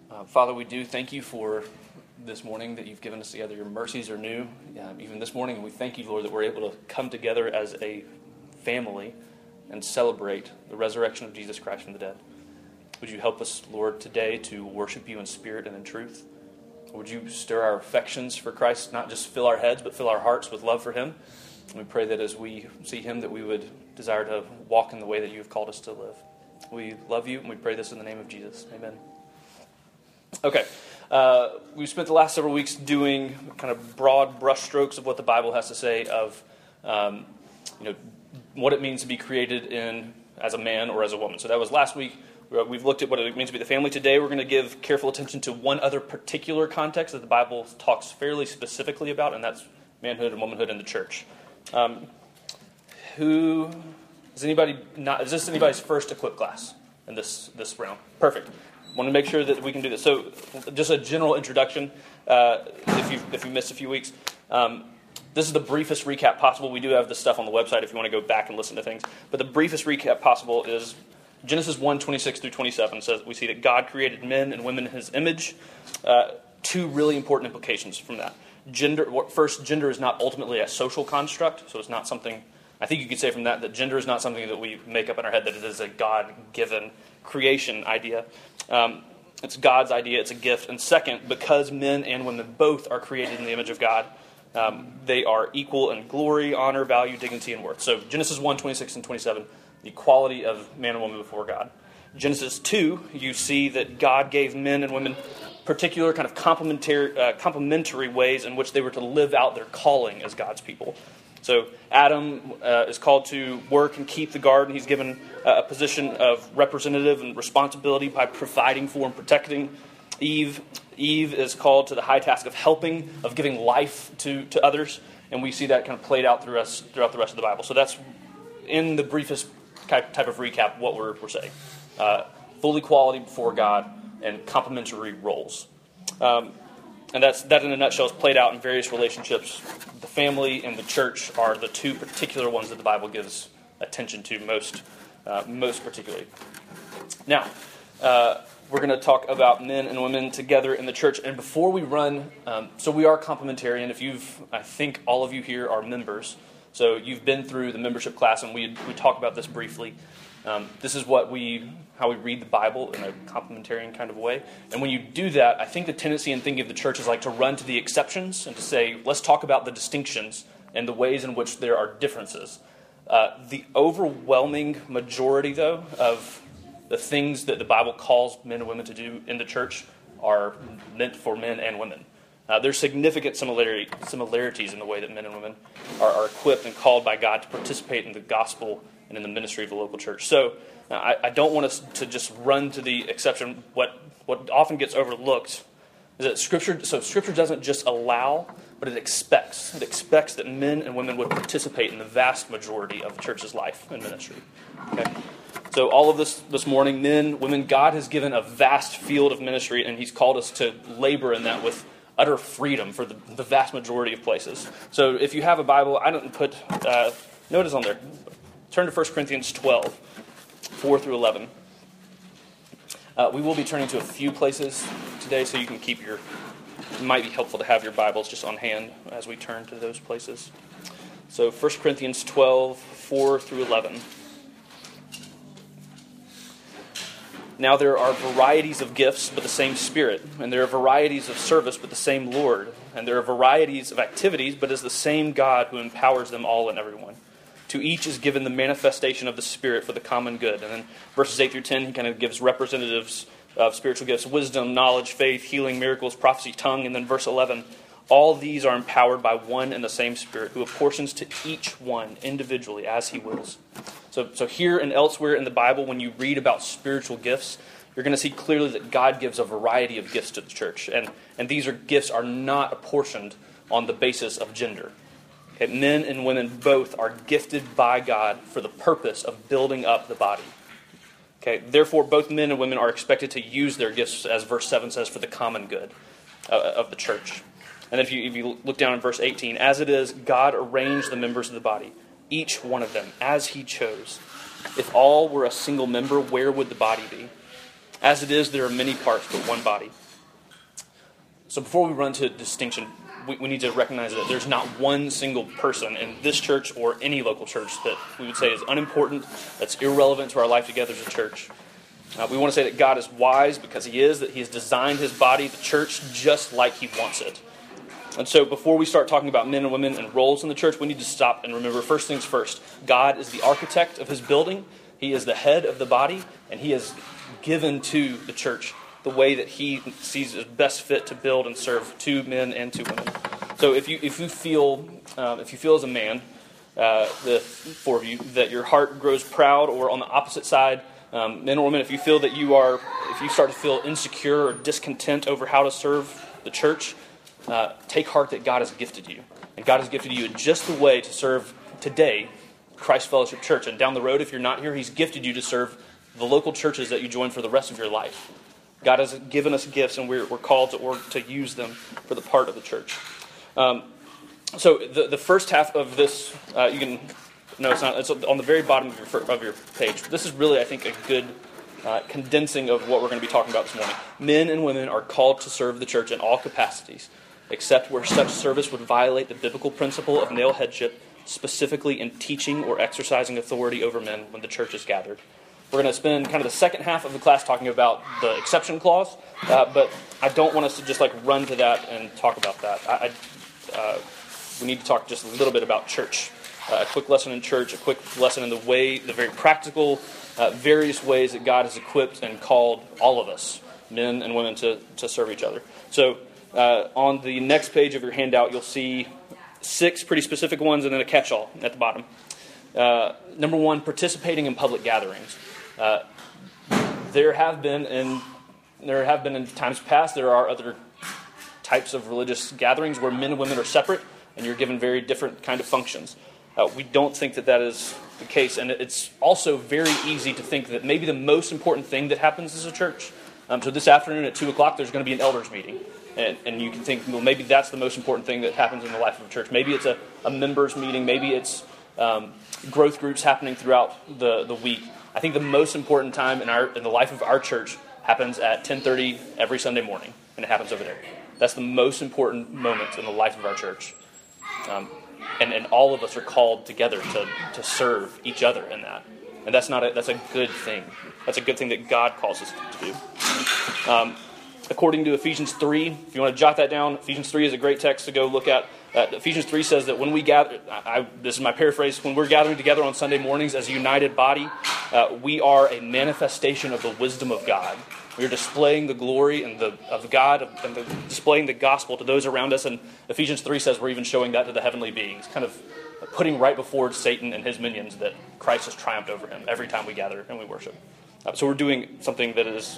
Father, we do thank you for this morning that you've given us together. Your mercies are new, even this morning. And we thank you, Lord, that we're able to come together as a family and celebrate the resurrection of Jesus Christ from the dead. Would you help us, Lord, today to worship you in spirit and in truth? Would you stir our affections for Christ, not just fill our heads, but fill our hearts with love for him? And we pray that as we see him, that we would desire to walk in the way that you have called us to live. We love you, and we pray this in the name of Jesus. Amen. Okay, we've spent the last several weeks doing kind of broad brushstrokes of what the Bible has to say of, what it means to be created in as a man or as a woman. So that was last week. We've looked at what it means to be the family. Today we're going to give careful attention to one other particular context that the Bible talks fairly specifically about, and that's manhood and womanhood in the church. Is this anybody's first equip class in this round? Perfect. Want to make sure that we can do this. So, just a general introduction. If you missed a few weeks, this is the briefest recap possible. We do have this stuff on the website if you want to go back and listen to things. But the briefest recap possible is Genesis 1:26 through 27 says we see that God created men and women in His image. Two really important implications from that. First, gender is not ultimately a social construct, so it's not something. I think you could say from that gender is not something that we make up in our head, that it is a God-given creation idea. It's God's idea, it's a gift. And second, because men and women both are created in the image of God, they are equal in glory, honor, value, dignity, and worth. So Genesis 1:26 and 27, the equality of man and woman before God. Genesis 2, you see that God gave men and women particular kind of complementary ways in which they were to live out their calling as God's people. So Adam is called to work and keep the garden. He's given a position of representative and responsibility by providing for and protecting. Eve is called to the high task of helping, of giving life to others. And we see that kind of played out throughout the rest of the Bible. So that's, in the briefest type of recap, what we're saying. Full equality before God and complementary roles. And that in a nutshell is played out in various relationships. The family and the church are the two particular ones that the Bible gives attention to most particularly. Now, we're going to talk about men and women together in the church. And before we run, so we are complementarian. I think all of you here are members. So you've been through the membership class, and we talk about this briefly. This is how we read the Bible in a complementarian kind of way. And when you do that, I think the tendency in thinking of the church is like to run to the exceptions and to say, let's talk about the distinctions and the ways in which there are differences. The overwhelming majority, though, of the things that the Bible calls men and women to do in the church are meant for men and women. There's significant similarities in the way that men and women are equipped and called by God to participate in the gospel and in the ministry of the local church. So I don't want us to just run to the exception. What often gets overlooked is that Scripture doesn't just allow, but it expects. It expects that men and women would participate in the vast majority of the church's life and ministry. Okay? So all of this morning, men, women, God has given a vast field of ministry, and He's called us to labor in that with utter freedom for the vast majority of places. So if you have a Bible, I don't put notice on there. Turn to 1 Corinthians 12, 4 through 11. We will be turning to a few places today, so you can keep it might be helpful to have your Bibles just on hand as we turn to those places. So 1 Corinthians 12, 4 through 11. Now there are varieties of gifts, but the same Spirit. And there are varieties of service, but the same Lord. And there are varieties of activities, but it is the same God who empowers them all and everyone. To each is given the manifestation of the Spirit for the common good. And then verses 8 through 10, he kind of gives representatives of spiritual gifts: wisdom, knowledge, faith, healing, miracles, prophecy, tongue. And then verse 11, all these are empowered by one and the same Spirit, who apportions to each one individually as He wills. So here and elsewhere in the Bible, when you read about spiritual gifts, you're going to see clearly that God gives a variety of gifts to the church. And these gifts are not apportioned on the basis of gender. Okay, men and women both are gifted by God for the purpose of building up the body. Okay, therefore, both men and women are expected to use their gifts, as verse 7 says, for the common good of the church. And if you look down in verse 18, as it is, God arranged the members of the body, each one of them, as He chose. If all were a single member, where would the body be? As it is, there are many parts, but one body. So before we run to distinction, we need to recognize that there's not one single person in this church or any local church that we would say is unimportant, that's irrelevant to our life together as a church. We want to say that God is wise because He is, that He has designed His body, the church, just like He wants it. And so before we start talking about men and women and roles in the church, we need to stop and remember first things first. God is the architect of His building. He is the head of the body, and He has given to the church the way that He sees as best fit to build and serve two men and two women. So if you feel as a man, the four of you, that your heart grows proud, or on the opposite side, men or women, if you start to feel insecure or discontent over how to serve the church, take heart that God has gifted you, and God has gifted you in just the way to serve today Christ Fellowship Church. And down the road, if you're not here, He's gifted you to serve the local churches that you join for the rest of your life. God has given us gifts, and we're called to use them for the part of the church. So the first half of this, you can no, it's not. It's on the very bottom of your page. This is really, I think, a good condensing of what we're going to be talking about this morning. Men and women are called to serve the church in all capacities, except where such service would violate the biblical principle of male headship, specifically in teaching or exercising authority over men when the church is gathered. We're going to spend kind of the second half of the class talking about the exception clause, but I don't want us to just run to that and talk about that. We need to talk just a little bit about church. A quick lesson in church, a quick lesson in the very practical, various ways that God has equipped and called all of us, men and women, to serve each other. So on the next page of your handout, you'll see 6 pretty specific ones and then a catch-all at the bottom. Number 1, participating in public gatherings. There have been in times past, there are other types of religious gatherings where men and women are separate and you're given very different kind of functions. We don't think that is the case, and it's also very easy to think that maybe the most important thing that happens as a church. So this afternoon at 2 o'clock, there's going to be an elders meeting, and you can think, well, maybe that's the most important thing that happens in the life of a church. Maybe it's a members meeting. Maybe it's growth groups happening throughout the week. I think the most important time in the life of our church happens at 10:30 every Sunday morning, and it happens over there. That's the most important moment in the life of our church. And all of us are called together to serve each other in that. And that's a good thing. That's a good thing that God calls us to do. According to Ephesians 3, if you want to jot that down, Ephesians 3 is a great text to go look at. Ephesians 3 says that when we gather, this is my paraphrase, when we're gathering together on Sunday mornings as a united body, we are a manifestation of the wisdom of God. We are displaying the glory of God and displaying the gospel to those around us. And Ephesians 3 says we're even showing that to the heavenly beings, kind of putting right before Satan and his minions that Christ has triumphed over him every time we gather and we worship. So we're doing something that is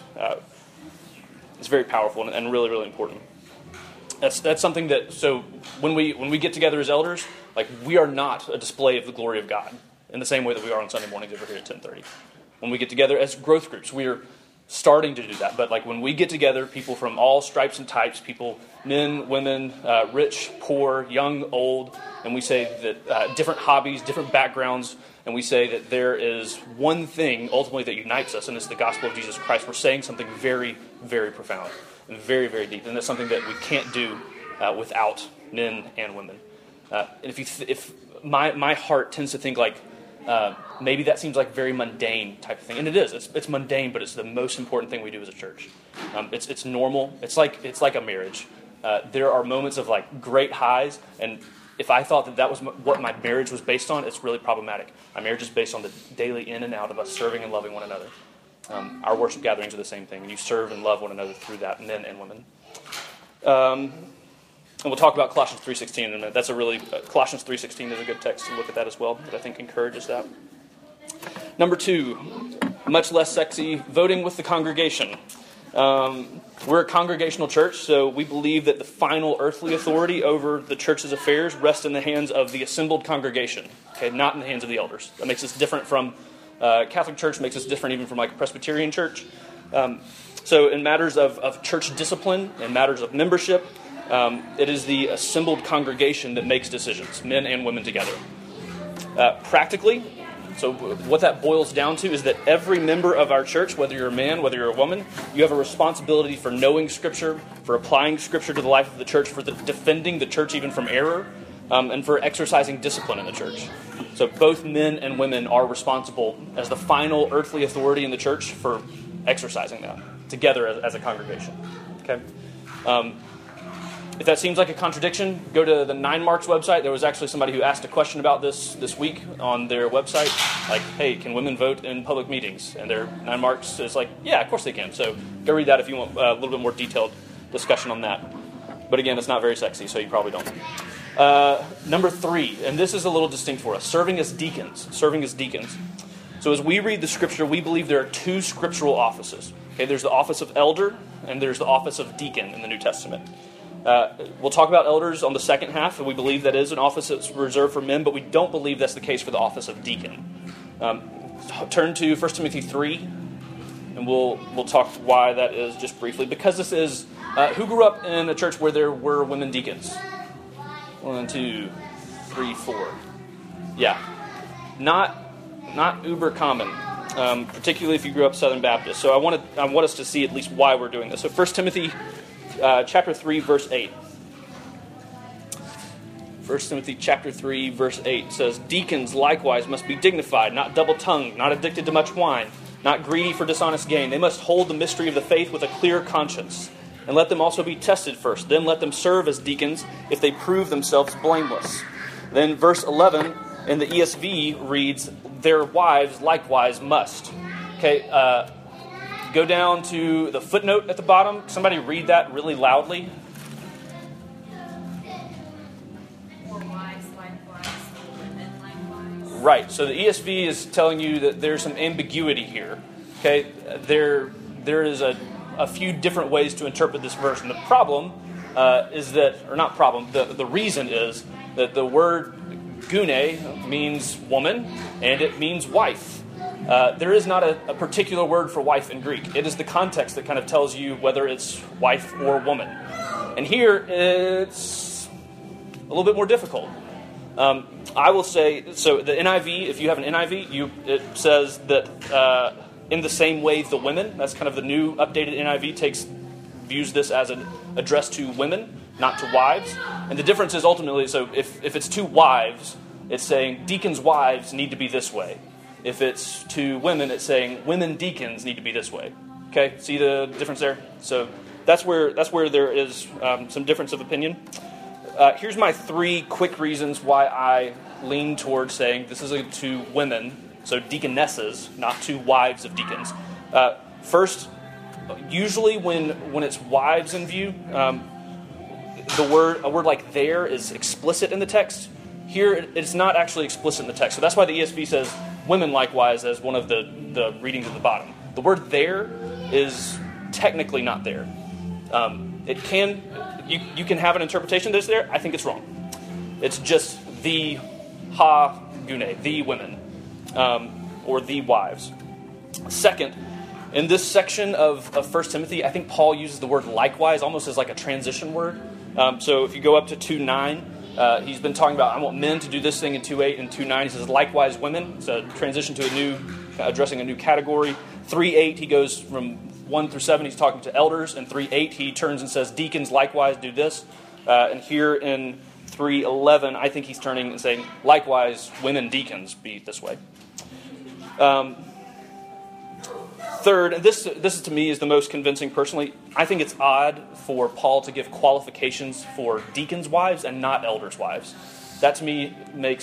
very powerful and really, really important. That's something that, so when we get together as elders, we are not a display of the glory of God in the same way that we are on Sunday mornings over here at 10:30. When we get together as growth groups, we are starting to do that. But when we get together, people from all stripes and types, people, men, women, rich, poor, young, old, and we say that different hobbies, different backgrounds, and we say that there is one thing ultimately that unites us, and it's the gospel of Jesus Christ. We're saying something very, very profound and very, very deep, and that's something that we can't do without men and women. And if my heart tends to think maybe that seems like very mundane type of thing, and it is. It's mundane, but it's the most important thing we do as a church. It's normal. It's like a marriage. There are moments of great highs, and if I thought that was what my marriage was based on, it's really problematic. My marriage is based on the daily in and out of us serving and loving one another. Our worship gatherings are the same thing, and you serve and love one another through that, men and women. And we'll talk about Colossians 3:16 in a minute. Colossians 3:16 is a good text to look at that as well, that I think encourages that. Number 2, much less sexy, voting with the congregation. We're a congregational church, so we believe that the final earthly authority over the church's affairs rests in the hands of the assembled congregation, okay, not in the hands of the elders. That makes us different from Catholic Church, makes us different even from a Presbyterian church. So in matters of church discipline, in matters of membership, it is the assembled congregation that makes decisions, men and women together. Practically, So what that boils down to is that every member of our church, whether you're a man, whether you're a woman, you have a responsibility for knowing Scripture, for applying Scripture to the life of the church, for defending the church even from error, and for exercising discipline in the church. So both men and women are responsible as the final earthly authority in the church for exercising that together as a congregation. Okay. If that seems like a contradiction, go to the 9 Marks website. There was actually somebody who asked a question about this week on their website, like, hey, can women vote in public meetings? And their 9 Marks is like, yeah, of course they can. So go read that if you want a little bit more detailed discussion on that. But again, it's not very sexy, so you probably don't. Number 3, and this is a little distinct for us, serving as deacons. Serving as deacons. So as we read the Scripture, we believe there are 2 scriptural offices. Okay, there's the office of elder, and there's the office of deacon in the New Testament. We'll talk about elders on the second half, and we believe that is an office that's reserved for men, but we don't believe that's the case for the office of deacon. Turn to 1 Timothy 3, and we'll talk why that is just briefly. Because this is, who grew up in a church where there were women deacons? 1, 2, 3, 4. Yeah. Not uber common, particularly if you grew up Southern Baptist. So I want us to see at least why we're doing this. So 1 Timothy chapter 3, verse 8. 1 Timothy chapter 3, verse 8 says, deacons likewise must be dignified, not double-tongued, not addicted to much wine, not greedy for dishonest gain. They must hold the mystery of the faith with a clear conscience. And let them also be tested first. Then let them serve as deacons if they prove themselves blameless. Then verse 11 in the ESV reads, their wives likewise must. Okay, go down to the footnote at the bottom. Somebody read that really loudly. For wives likewise, for women likewise. Right, so the ESV is telling you that there's some ambiguity here. Okay, there is a few different ways to interpret this verse. And the problem is that, or not problem, the reason is that the word gune means woman and it means wife. There is not a particular word for wife in Greek. It is the context that kind of tells you whether it's wife or woman. And here it's a little bit more difficult. I will say, so the NIV, if you have an NIV, it says that in the same way the women, that's kind of the new updated NIV, views this as an address to women, not to wives. And the difference is ultimately, so if it's to wives, it's saying deacons' wives need to be this way. If it's to women, it's saying women deacons need to be this way. Okay, see the difference there? So that's where there is some difference of opinion. Here's my 3 quick reasons why I lean towards saying this is to women, so deaconesses, not to wives of deacons. First, usually when it's wives in view, a word like there is explicit in the text. Here, it's not actually explicit in the text. So that's why the ESV says women likewise as one of the readings at the bottom. The word there is technically not there. You can have an interpretation that's there. I think it's wrong. It's just the ha gune, the women, or the wives. Second, in this section of 1 Timothy, I think Paul uses the word likewise almost as like a transition word. So if you go up to 2:9, he's been talking about, I want men to do this thing in 2:8 and 2:9. He says likewise women. It's a transition to addressing a new category. 3:8, he goes from 1 through 7, he's talking to elders. In 3:8, he turns and says deacons likewise do this. And here in 3:11, I think he's turning and saying likewise women deacons be this way. Third, and this to me is the most convincing personally, I think it's odd for Paul to give qualifications for deacons' wives and not elders' wives. That to me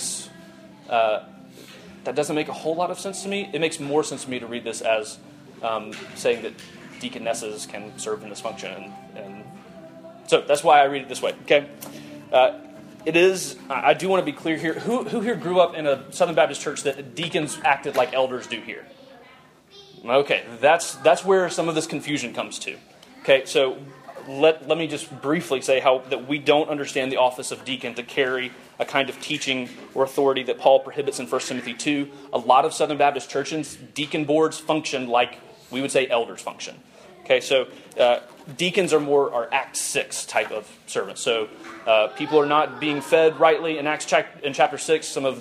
that doesn't make a whole lot of sense to me. It makes more sense to me to read this as saying that deaconesses can serve in this function. And so that's why I read it this way. Okay, it is. I do want to be clear here. Who here grew up in a Southern Baptist church that deacons acted like elders do here? Okay, that's where some of this confusion comes to. Okay, so let me just briefly say that we don't understand the office of deacon to carry a kind of teaching or authority that Paul prohibits in 1 Timothy 2. A lot of Southern Baptist churches, deacon boards function like we would say elders function. Okay, so deacons are Act 6 type of servants. So people are not being fed rightly in chapter 6. Some of the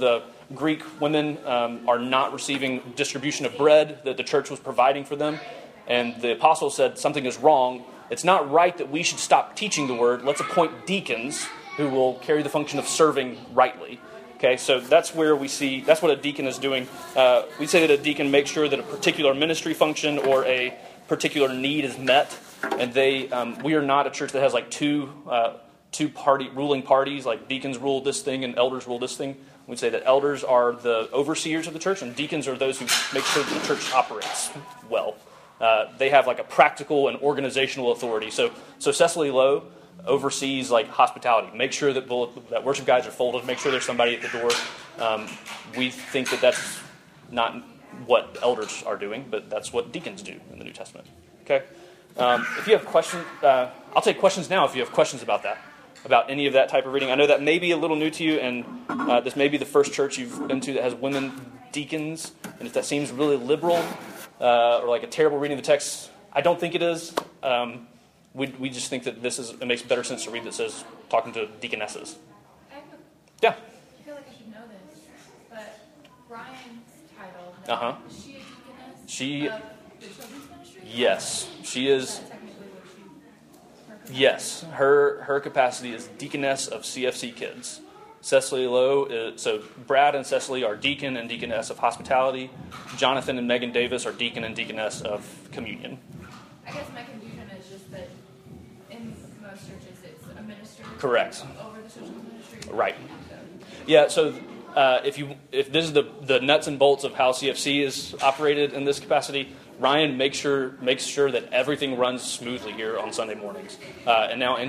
Greek women are not receiving distribution of bread that the church was providing for them. And the apostle said something is wrong. It's not right that we should stop teaching the word. Let's appoint deacons who will carry the function of serving rightly. Okay, so that's where we see, that's what a deacon is doing. We say that a deacon makes sure that a particular ministry function or a particular need is met. And we are not a church that has like two ruling parties, like deacons rule this thing and elders rule this thing. We say that elders are the overseers of the church, and deacons are those who make sure that the church operates well. They have like a practical and organizational authority. So Cecily Lowe oversees like hospitality. Make sure that worship guides are folded. Make sure there's somebody at the door. We think that that's not what elders are doing, but that's what deacons do in the New Testament. Okay. If you have questions, I'll take questions now if you have questions about that, about any of that type of reading. I know that may be a little new to you, and this may be the first church you've been to that has women deacons, and if that seems really liberal or like a terrible reading of the text, I don't think it is. We just think that it makes better sense to read that says talking to deaconesses. Yeah. I feel like I should know this, but Brian's title, is she a deaconess of the children's ministry? Yes, she is. Is that technically what Yes, her capacity is deaconess of CFC Kids. Cecily Lowe, so Brad and Cecily are deacon and deaconess of hospitality. Jonathan and Megan Davis are deacon and deaconess of communion. I guess my confusion is just that in most churches it's a minister. Correct. Over the children's ministry. Right. Yeah, so if this is the nuts and bolts of how CFC is operated in this capacity, Ryan makes sure that everything runs smoothly here on Sunday mornings. And now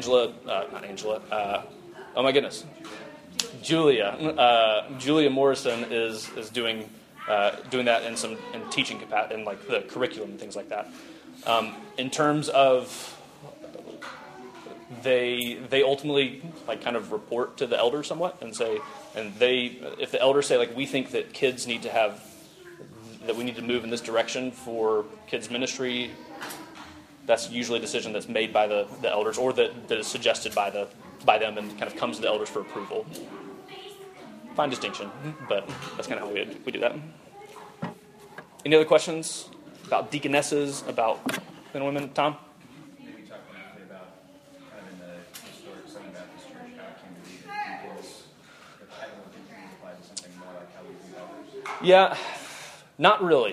Julia Morrison is doing that in teaching capacity, in like the curriculum and things like that. In terms of they ultimately like kind of report to the elders somewhat and say, if the elders say like we think that kids need to have, that we need to move in this direction for kids ministry, that's usually a decision that's made by the elders, or that is suggested by them and kind of comes to the elders for approval. Fine distinction, but that's kind of how we do that. Any other questions about deaconesses, about men and women? Tom? Maybe talk briefly about kind of in the historic Southern Baptist Church how it came to be that deacons, the title of deacon applied to something more like how we view elders. Yeah, not really.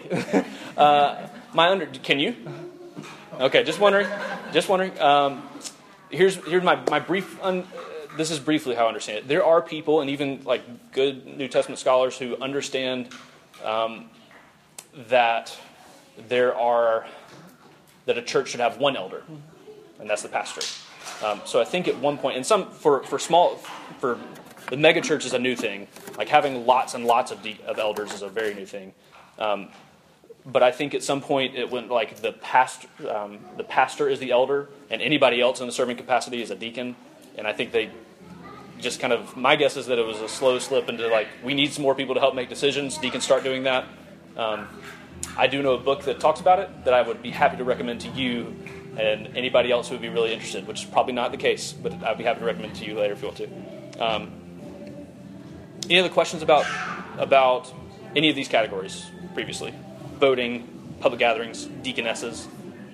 Can you? Okay, just wondering. Here's my brief. This is briefly how I understand it. There are people, and even like good New Testament scholars, who understand that that a church should have one elder, and that's the pastor. So I think at one point, and some for the mega church is a new thing. Like having lots and lots of elders is a very new thing. But I think at some point it went like the pastor is the elder, and anybody else in the serving capacity is a deacon. And I think they just kind of, my guess is that it was a slow slip into like, we need some more people to help make decisions. Deacons start doing that. I do know a book that talks about it that I would be happy to recommend to you and anybody else who would be really interested, which is probably not the case, but I'd be happy to recommend it to you later if you want to. Any other questions about any of these categories previously? Voting, public gatherings, deaconesses.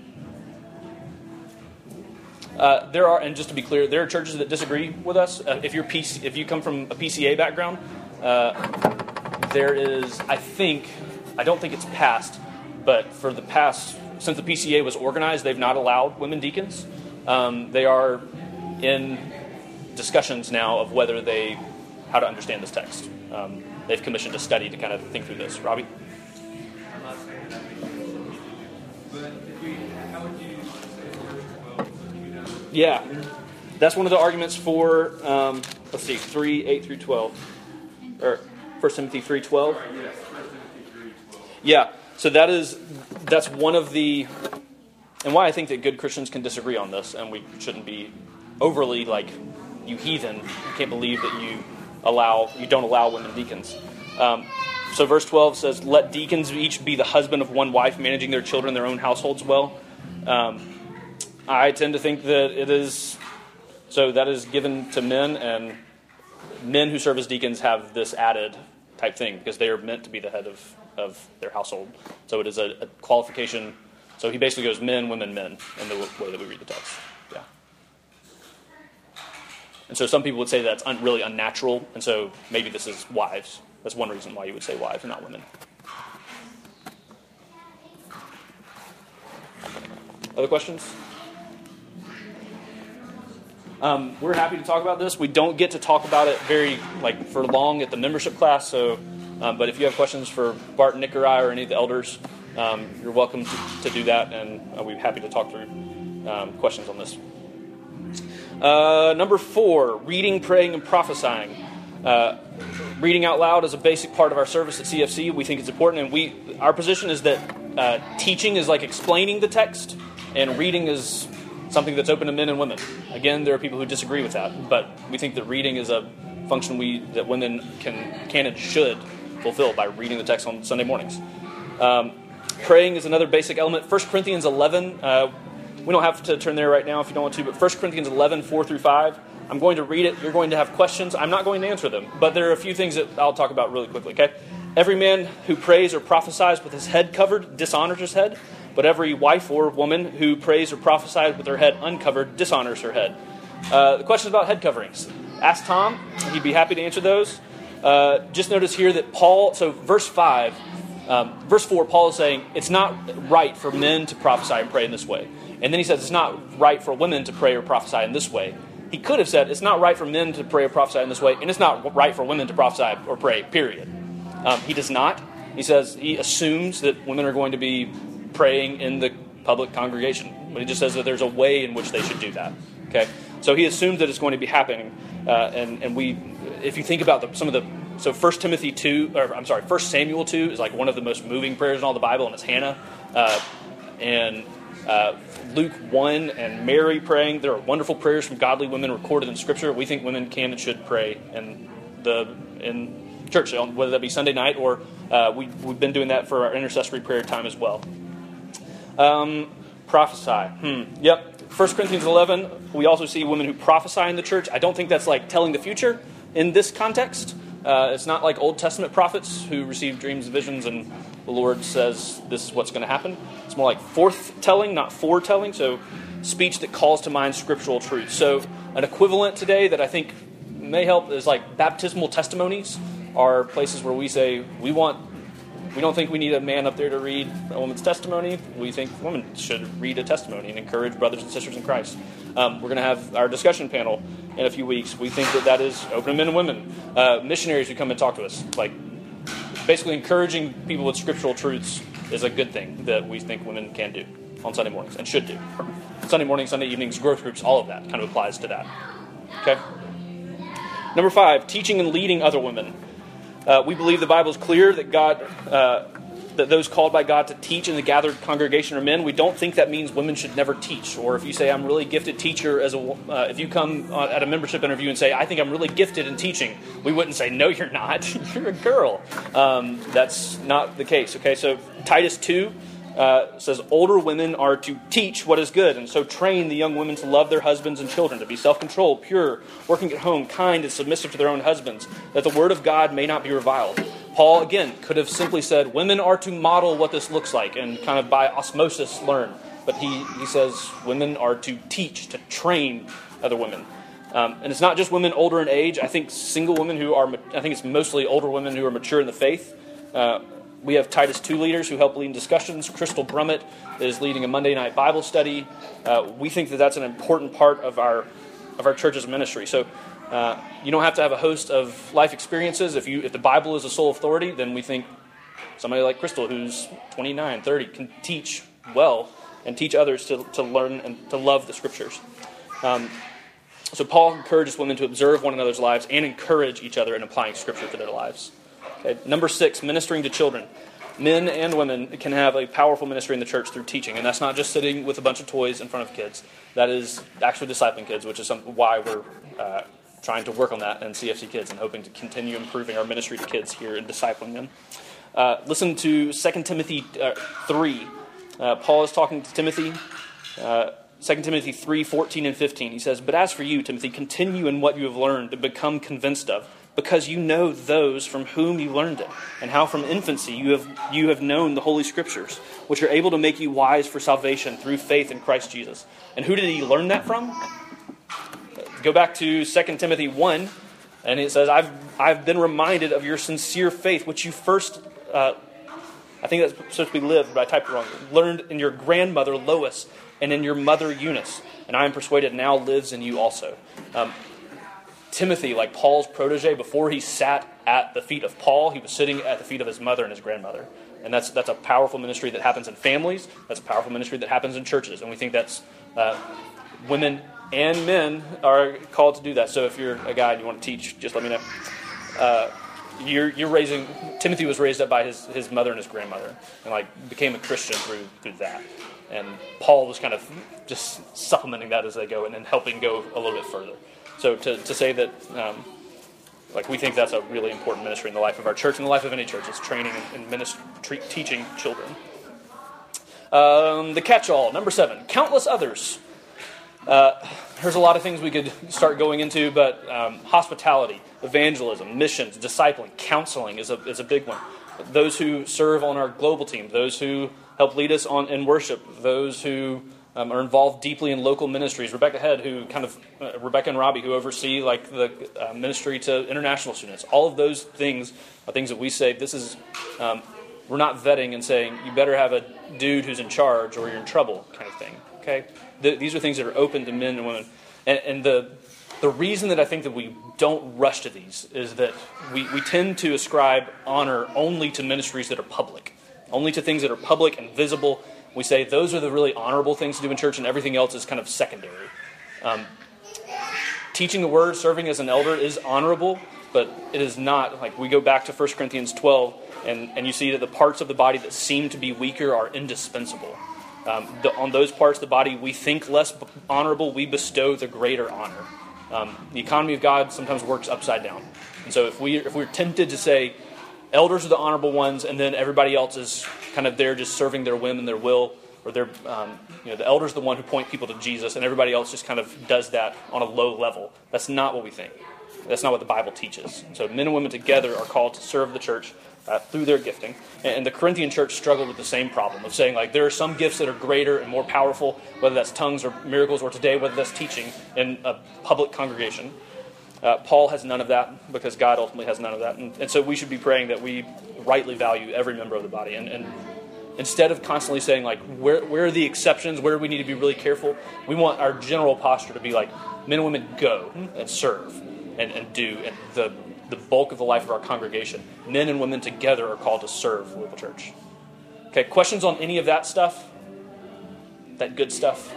There are, and just to be clear, there are churches that disagree with us. If you come from a PCA background, there is, I don't think it's passed, but for the past, since the PCA was organized, they've not allowed women deacons. They are in discussions now of how to understand this text. They've commissioned a study to kind of think through this. Robbie? I'm not saying that makes sense, but how would you say verse 12? Yeah, that's one of the arguments for, 3:8 through 12. Or 1 Timothy 3:12. Yes, 1 Timothy 3:12. Yeah, so that's one of the, and why I think that good Christians can disagree on this, and we shouldn't be overly like, you heathen, you can't believe that you don't allow women deacons. So verse 12 says, let deacons each be the husband of one wife, managing their children and their own households well. I tend to think that it is, so that is given to men, and men who serve as deacons have this added type thing, because they are meant to be the head of their household. So it is a qualification. So he basically goes men, women, men in the way that we read the text. Yeah. And so some people would say that's really unnatural, and so maybe this is wives. That's one reason why you would say wives and not women. Other questions? We're happy to talk about this. We don't get to talk about it for long at the membership class. So, but if you have questions for Bart, Nick, or I, or any of the elders, you're welcome to do that, and we'd be happy to talk through questions on this. Number 4, reading, praying, and prophesying. Reading out loud is a basic part of our service at CFC. We think it's important, and our position is that teaching is like explaining the text, and reading is something that's open to men and women. Again, there are people who disagree with that, but we think that reading is a function that women can and should fulfill by reading the text on Sunday mornings. Praying is another basic element. 1 Corinthians 11, we don't have to turn there right now if you don't want to, but 1 Corinthians 11, 4 through 5. I'm going to read it. You're going to have questions. I'm not going to answer them, but there are a few things that I'll talk about really quickly, okay? Every man who prays or prophesies with his head covered dishonors his head, but every wife or woman who prays or prophesies with her head uncovered dishonors her head. The question is about head coverings. Ask Tom. He'd be happy to answer those. Just notice here that Paul, so verse 4, Paul is saying it's not right for men to prophesy and pray in this way. And then he says it's not right for women to pray or prophesy in this way. He could have said it's not right for men to pray or prophesy in this way, and it's not right for women to prophesy or pray, period. He does not. He says he assumes that women are going to be praying in the public congregation. But he just says that there's a way in which they should do that. Okay, so he assumes that it's going to be happening, and we, if you think about so 1 Samuel 2 is like one of the most moving prayers in all the Bible, and it's Hannah, and Luke 1 and Mary praying. There are wonderful prayers from godly women recorded in Scripture. We think women can and should pray in church, whether that be Sunday night or we've been doing that for our intercessory prayer time as well. Prophesy. Yep. 1 Corinthians 11, we also see women who prophesy in the church. I don't think that's like telling the future in this context. It's not like Old Testament prophets who receive dreams and visions and the Lord says this is what's going to happen. It's more like forthtelling, not foretelling. So speech that calls to mind scriptural truth. So an equivalent today that I think may help is like baptismal testimonies are places where we say we don't think we need a man up there to read a woman's testimony. We think women should read a testimony and encourage brothers and sisters in Christ. We're going to have our discussion panel in a few weeks. We think that is open to men and women. Missionaries who come and talk to us. Like, basically encouraging people with scriptural truths is a good thing that we think women can do on Sunday mornings and should do. Sunday mornings, Sunday evenings, growth groups, all of that kind of applies to that. Okay? Number 5, teaching and leading other women. We believe the Bible is clear that that those called by God to teach in the gathered congregation are men. We don't think that means women should never teach. Or if you say, I'm a really gifted teacher, if you come at a membership interview and say, I think I'm really gifted in teaching, we wouldn't say, no, you're not. You're a girl. That's not the case. Okay, so Titus 2 says, older women are to teach what is good, and so train the young women to love their husbands and children, to be self-controlled, pure, working at home, kind, and submissive to their own husbands, that the word of God may not be reviled. Paul, again, could have simply said, women are to model what this looks like and kind of by osmosis learn. But he says women are to teach, to train other women. And it's not just women older in age. I think single women I think it's mostly older women who are mature in the faith. We have Titus 2 leaders who help lead discussions. Crystal Brummett is leading a Monday night Bible study. We think that that's an important part of our church's ministry. So you don't have to have a host of life experiences. If the Bible is a sole authority, then we think somebody like Crystal, who's 29, 30, can teach well and teach others to learn and to love the Scriptures. So Paul encourages women to observe one another's lives and encourage each other in applying Scripture to their lives. Okay. Number 6, ministering to children. Men and women can have a powerful ministry in the church through teaching, and that's not just sitting with a bunch of toys in front of kids. That is actually discipling kids, which is why we're trying to work on that in CFC Kids and hoping to continue improving our ministry to kids here and discipling them. Listen to 2 Timothy 3. Paul is talking to Timothy. 2 Timothy 3, 14 and 15. He says, but as for you, Timothy, continue in what you have learned and become convinced of. because you know those from whom you learned it, and how from infancy you have known the Holy Scriptures, which are able to make you wise for salvation through faith in Christ Jesus. And who did he learn that from? Go back to 2 Timothy 1, and it says, I've been reminded of your sincere faith, which you first, I think that's supposed to be lived, but I typed it wrong, learned in your grandmother Lois and in your mother Eunice, and I am persuaded now lives in you also. Timothy, like Paul's protege, before he sat at the feet of Paul, he was sitting at the feet of his mother and his grandmother. And that's a powerful ministry that happens in families. That's a powerful ministry that happens in churches. And we think that's women and men are called to do that. So if you're a guy and you want to teach, just let me know. You're raising. Timothy was raised up by his mother and his grandmother, and became a Christian through that. And Paul was kind of just supplementing that as they go, and then helping go a little bit further. So to say that, we think that's a really important ministry in the life of our church and the life of any church, is training and teaching children. The catch-all, number 7, countless others. There's a lot of things we could start going into, but hospitality, evangelism, missions, discipling, counseling is a big one. Those who serve on our global team, those who help lead us in worship, those who are involved deeply in local ministries. Rebecca Head, Rebecca and Robbie, who oversee the ministry to international students. All of those things are things that we say, this is, we're not vetting and saying, you better have a dude who's in charge or you're in trouble kind of thing. Okay? These are things that are open to men and women. And the reason that I think that we don't rush to these is that we tend to ascribe honor only to ministries that are public, only to things that are public and visible. We say those are the really honorable things to do in church, and everything else is kind of secondary. Teaching the word, serving as an elder is honorable, but it is not. We go back to 1 Corinthians 12, and you see that the parts of the body that seem to be weaker are indispensable. On those parts of the body we think less honorable, we bestow the greater honor. The economy of God sometimes works upside down. And so if we're tempted to say, elders are the honorable ones, and then everybody else is kind of there just serving their whim and their will, or the elder's the one who point people to Jesus, and everybody else just kind of does that on a low level. That's not what we think. That's not what the Bible teaches. So men and women together are called to serve the church through their gifting. And the Corinthian church struggled with the same problem of saying, there are some gifts that are greater and more powerful, whether that's tongues or miracles, or today, whether that's teaching in a public congregation. Paul has none of that because God ultimately has none of that. And so we should be praying that we rightly value every member of the body. And instead of constantly saying, where are the exceptions, where do we need to be really careful, we want our general posture to be men and women go and serve and do. And the bulk of the life of our congregation, men and women together are called to serve local church. Okay, questions on any of that stuff? That good stuff?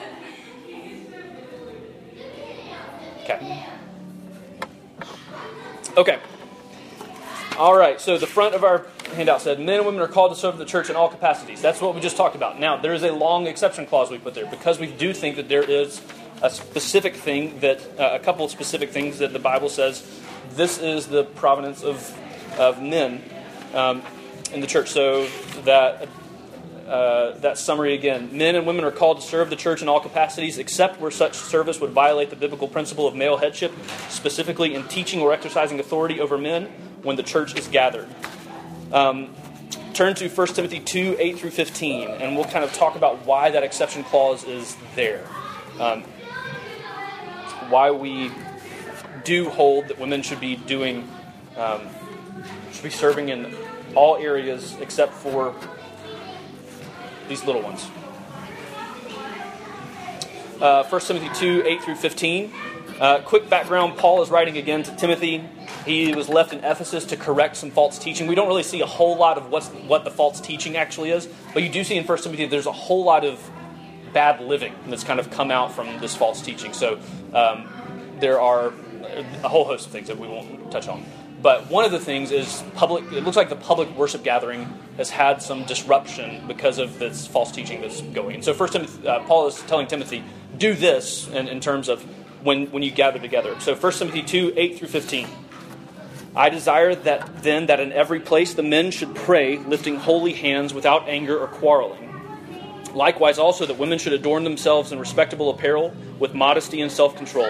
Okay. All right, so the front of our handout said, men and women are called to serve the church in all capacities. That's what we just talked about. Now, there is a long exception clause we put there, because we do think that there is a specific thing a couple of specific things that the Bible says, this is the provenance of men in the church. So that summary again. Men and women are called to serve the church in all capacities, except where such service would violate the biblical principle of male headship, specifically in teaching or exercising authority over men when the church is gathered. Turn to 1 Timothy 2, 8 through 15, and we'll kind of talk about why that exception clause is there. Why we do hold that women should be serving in all areas except for these little ones. 1 Timothy 2, 8 through 15. Quick background, Paul is writing again to Timothy. He was left in Ephesus to correct some false teaching. We don't really see a whole lot of what the false teaching actually is, but you do see in 1 Timothy there's a whole lot of bad living that's kind of come out from this false teaching. So there are a whole host of things that we won't touch on. But one of the things is it looks like the public worship gathering has had some disruption because of this false teaching that's going. And so first Paul is telling Timothy, do this in terms of when you gather together. So 1 Timothy 2, 8 through 15. I desire that in every place the men should pray, lifting holy hands without anger or quarreling. Likewise also that women should adorn themselves in respectable apparel with modesty and self-control,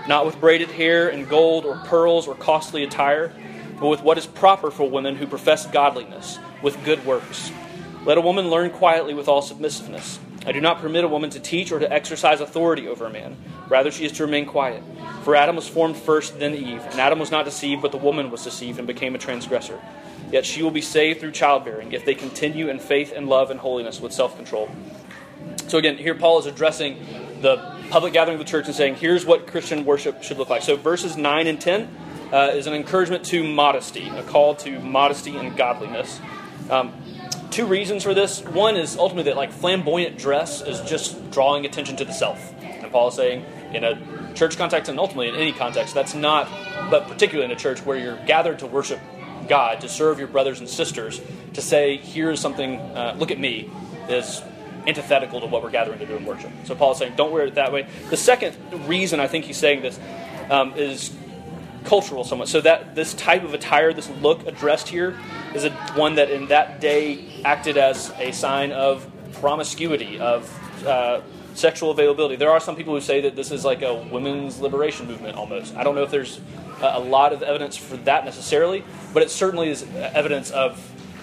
not with braided hair and gold or pearls or costly attire, but with what is proper for women who profess godliness, with good works. Let a woman learn quietly with all submissiveness. I do not permit a woman to teach or to exercise authority over a man. Rather, she is to remain quiet. For Adam was formed first, then Eve. And Adam was not deceived, but the woman was deceived and became a transgressor. Yet she will be saved through childbearing, if they continue in faith and love and holiness with self-control. So again, here Paul is addressing the public gathering of the church and saying, here's what Christian worship should look like. So verses 9 and 10 is an encouragement to modesty, a call to modesty and godliness. Two reasons for this. One is ultimately that flamboyant dress is just drawing attention to the self. And Paul is saying in a church context and ultimately in any context, that's not, but particularly in a church where you're gathered to worship God, to serve your brothers and sisters, to say, here's something, look at me, is antithetical to what we're gathering to do in worship. So Paul is saying, don't wear it that way. The second reason I think he's saying this is cultural somewhat. So that this type of attire, this look addressed here, is one that in that day acted as a sign of promiscuity, of sexual availability. There are some people who say that this is like a women's liberation movement almost. I don't know if there's a lot of evidence for that necessarily, but it certainly is evidence of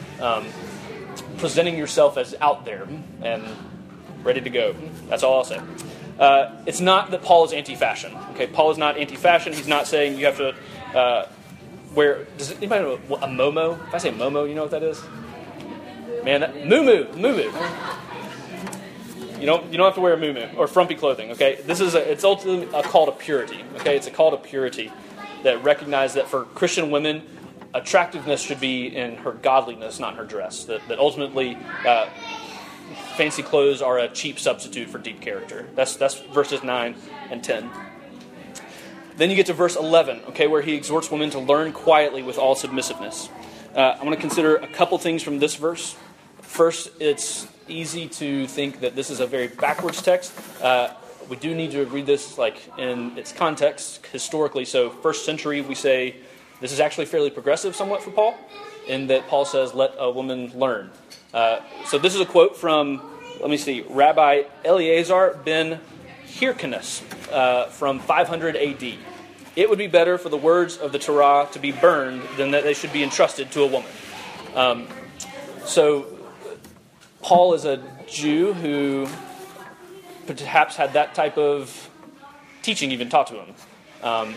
presenting yourself as out there and ready to go. That's all I'll say. It's not that Paul is anti-fashion. Okay, Paul is not anti-fashion. He's not saying you have to wear. Does anybody know a momo? If I say momo, you know what that is? Man, muumuu. You don't have to wear a muumuu or frumpy clothing. Okay, it's ultimately a call to purity. Okay, it's a call to purity that recognizes that for Christian women, attractiveness should be in her godliness, not in her dress. That ultimately. Fancy clothes are a cheap substitute for deep character. That's verses 9 and 10. Then you get to verse 11, okay, where he exhorts women to learn quietly with all submissiveness. I want to consider a couple things from this verse. First, it's easy to think that this is a very backwards text. We do need to read this in its context historically. So first century, we say this is actually fairly progressive somewhat for Paul, in that Paul says, let a woman learn. So this is a quote from, Rabbi Eleazar ben Hyrcanus from 500 A.D. It would be better for the words of the Torah to be burned than that they should be entrusted to a woman. So Paul is a Jew who perhaps had that type of teaching even taught to him.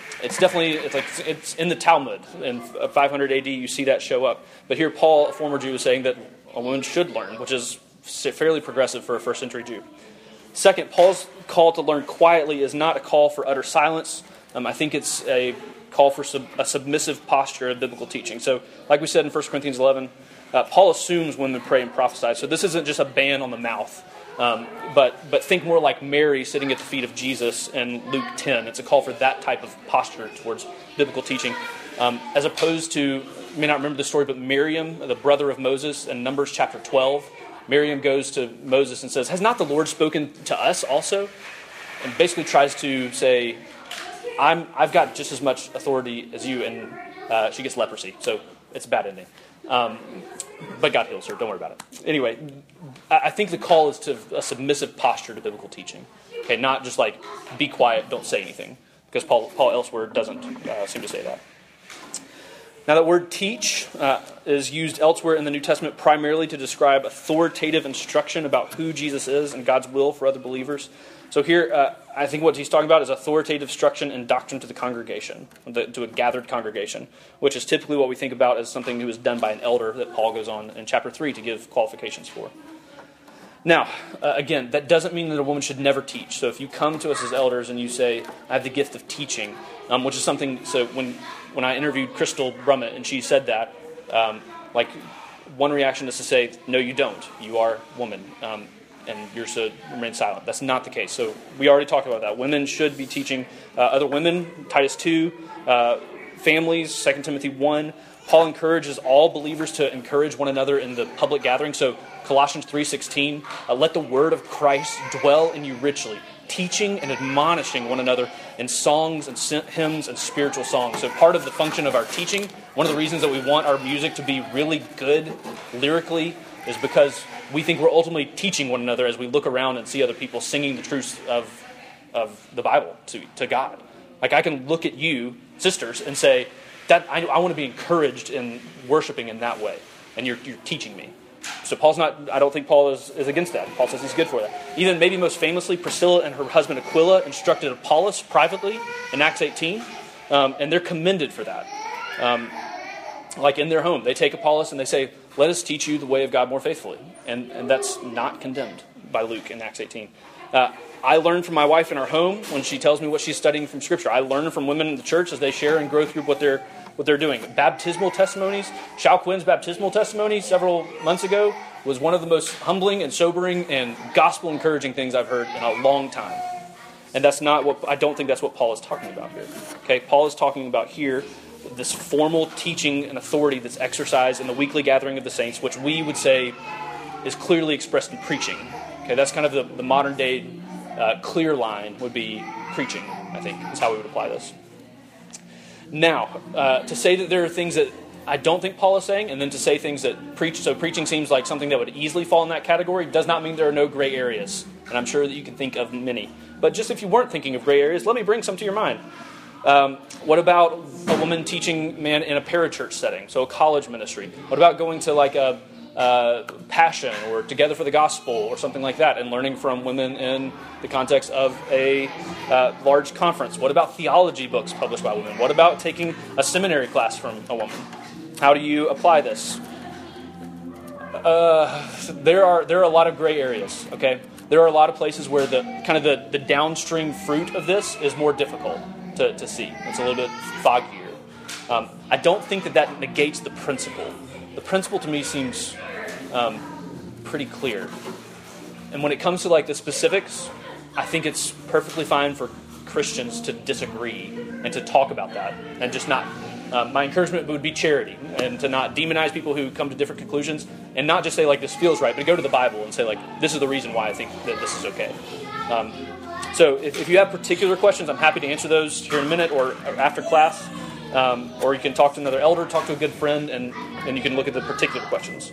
It's in the Talmud. In 500 AD, you see that show up. But here Paul, a former Jew, is saying that a woman should learn, which is fairly progressive for a first century Jew. Second, Paul's call to learn quietly is not a call for utter silence. I think it's a call for a submissive posture of biblical teaching. So, like we said in 1 Corinthians 11, Paul assumes women pray and prophesy. So this isn't just a ban on the mouth. But think more like Mary sitting at the feet of Jesus in Luke 10. It's a call for that type of posture towards biblical teaching. As opposed to, you may not remember the story, but Miriam, the brother of Moses, in Numbers chapter 12, Miriam goes to Moses and says, has not the Lord spoken to us also? And basically tries to say, I've got just as much authority as you, and she gets leprosy. So it's a bad ending. But God heals her. Don't worry about it. Anyway, I think the call is to a submissive posture to biblical teaching. Okay, not just be quiet, don't say anything. Because Paul elsewhere doesn't seem to say that. Now, that word teach is used elsewhere in the New Testament primarily to describe authoritative instruction about who Jesus is and God's will for other believers. So here, I think what he's talking about is authoritative instruction and doctrine to the congregation, to a gathered congregation, which is typically what we think about as something that was done by an elder that Paul goes on in chapter 3 to give qualifications for. Now, again, that doesn't mean that a woman should never teach. So if you come to us as elders and you say, I have the gift of teaching, which is something, so when I interviewed Crystal Brummett and she said that, one reaction is to say, no, you don't. You are a woman. And you're to remain silent. That's not the case. So we already talked about that. Women should be teaching other women, Titus 2, families, 2 Timothy 1. Paul encourages all believers to encourage one another in the public gathering. So Colossians 3:16, let the word of Christ dwell in you richly, teaching and admonishing one another in songs and hymns and spiritual songs. So part of the function of our teaching, one of the reasons that we want our music to be really good lyrically, is because we think we're ultimately teaching one another as we look around and see other people singing the truths of the Bible to God. Like I can look at you, sisters, and say, that I want to be encouraged in worshiping in that way. And you're teaching me. So I don't think Paul is against that. Paul says he's good for that. Even maybe most famously, Priscilla and her husband Aquila instructed Apollos privately in Acts 18. And they're commended for that. Like in their home, they take Apollos and they say, let us teach you the way of God more faithfully. And that's not condemned by Luke in Acts 18. I learn from my wife in our home when she tells me what she's studying from Scripture. I learn from women in the church as they share and grow through what they're doing. Baptismal testimonies. Shao Quinn's baptismal testimony several months ago was one of the most humbling and sobering and gospel encouraging things I've heard in a long time. And I don't think that's what Paul is talking about here. Okay, Paul is talking about here this formal teaching and authority that's exercised in the weekly gathering of the saints, which we would say is clearly expressed in preaching. Okay, that's kind of the modern day clear line would be preaching, I think, is how we would apply this. Now, to say that there are things that I don't think Paul is saying, and then to say things that preaching seems like something that would easily fall in that category, does not mean there are no gray areas. And I'm sure that you can think of many. But just if you weren't thinking of gray areas, let me bring some to your mind. What about a woman teaching man in a parachurch setting, so a college ministry? What about going to like a Passion or Together for the Gospel or something like that and learning from women in the context of a large conference? What about theology books published by women? What about taking a seminary class from a woman? How do you apply this? There are a lot of gray areas, okay? There are a lot of places where the downstream fruit of this is more difficult to see. It's a little bit foggier. I don't think that negates the principle. The principle to me seems pretty clear. And when it comes to like the specifics, I think it's perfectly fine for Christians to disagree and to talk about that and just not. My encouragement would be charity and to not demonize people who come to different conclusions and not just say like this feels right, but to go to the Bible and say like this is the reason why I think that this is okay. So if you have particular questions, I'm happy to answer those here in a minute or after class. Or you can talk to another elder, talk to a good friend, and you can look at the particular questions.